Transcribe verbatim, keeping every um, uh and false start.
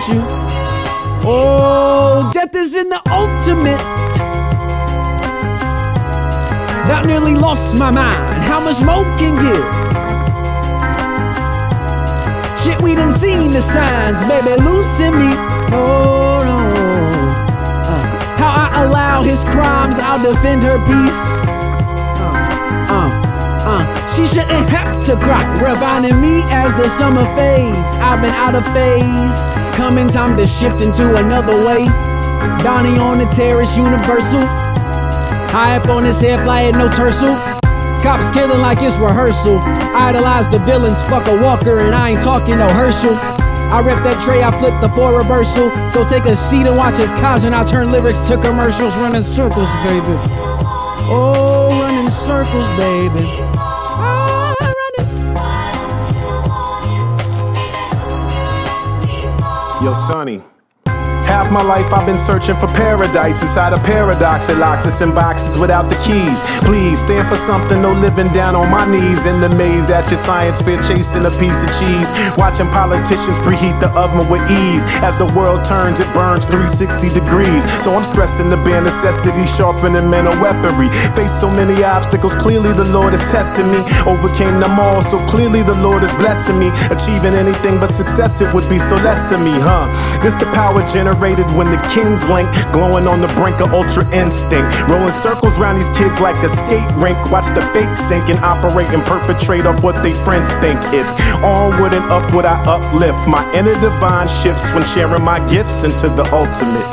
want you. Oh, death is in the ultimate. About nearly lost my mind. How much more can give? Shit, we done seen the signs, baby, loosen me. No, no. Uh, how I allow his crimes, I'll defend her peace. Uh, uh, uh. She shouldn't have to cry, revining me as the summer fades. I've been out of phase, coming time to shift into another way. Donnie on the terrace, universal. High up on his head, flying no tursle. Cops killing like it's rehearsal. Idolize the villains, fuck a Walker, and I ain't talking no Herschel. I rep that tray, I flip the four reversal. Go take a seat and watch as Kaz, I turn lyrics to commercials. Running circles, baby. Oh, running circles, baby. Oh, running. Yo, Sonny. Half my life I've been searching for paradise. Inside a paradox, it locks us in boxes without the keys. Please stand for something, no living down on my knees. In the maze at your science fair, chasing a piece of cheese. Watching politicians preheat the oven with ease. As the world turns, it burns three hundred sixty degrees. So I'm stressing the bare necessity, sharpening mental weaponry. Face so many obstacles, clearly the Lord is testing me. Overcame them all, so clearly the Lord is blessing me. Achieving anything but success, it would be so less of me, huh? This the power generated when the kings link, glowing on the brink of ultra instinct. Rolling circles around these kids like a skate rink. Watch the fake sink and operate and perpetrate off what they friends think. It's onward and upward I uplift. My inner divine shifts when sharing my gifts into the ultimate.